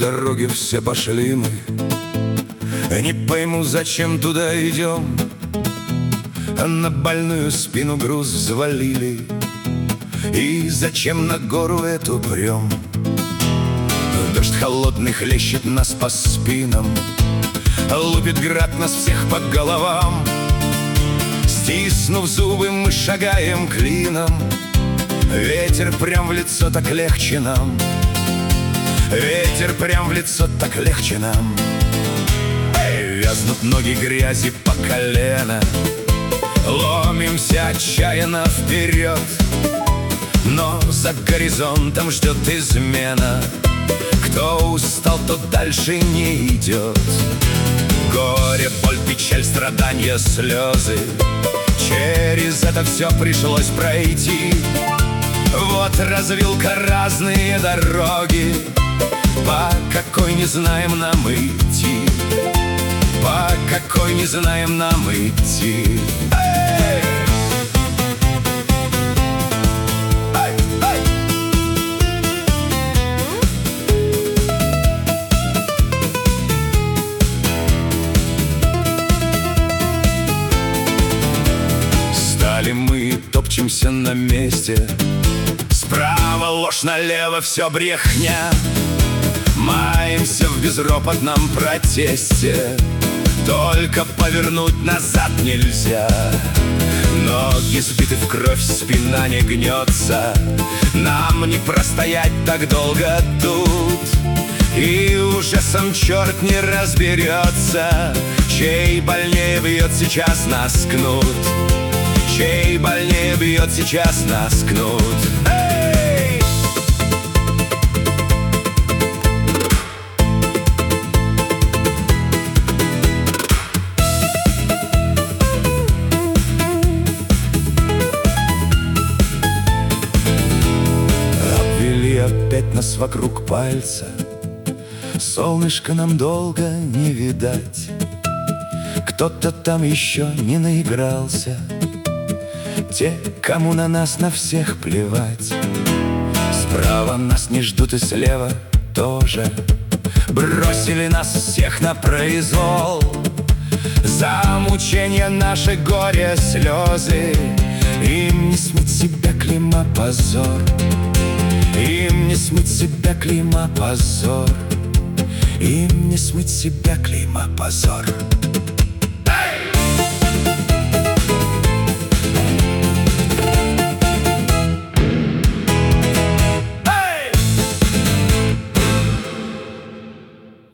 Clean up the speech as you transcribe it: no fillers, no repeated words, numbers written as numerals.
дороги все пошли мы. Не пойму, зачем туда идем, а на больную спину груз взвалили. И зачем на гору эту прем? Дождь холодный хлещет нас по спинам, лупит град нас всех по головам. Стиснув зубы, мы шагаем клином. Ветер прям в лицо, так легче нам. Ветер прям в лицо, так легче нам. Вязнут ноги грязи по колено, ломимся отчаянно вперед. Но за горизонтом ждет измена. Кто устал, тот дальше не идет. Горе, боль, печаль, страдания, слезы, через это все пришлось пройти. Вот развилка, разные дороги, по какой не знаем нам идти, по какой не знаем нам идти. Мы топчемся на месте, справа ложь, налево все брехня. Маемся в безропотном протесте, только повернуть назад нельзя. Ноги сбиты в кровь, спина не гнется. Нам не простоять так долго тут, и уже сам черт не разберется, чей больнее бьет сейчас нас кнут. Чей больнее бьет сейчас нас кнут. Эй! Обвели опять нас вокруг пальца, солнышко нам долго не видать. Кто-то там еще не наигрался, те, кому на нас на всех плевать. Справа нас не ждут и слева тоже. Бросили нас всех на произвол. За мучения наши горе слезы. Им не смыть себя клейма позор. Им не смыть себя клейма позор. Им не смыть себя клейма позор.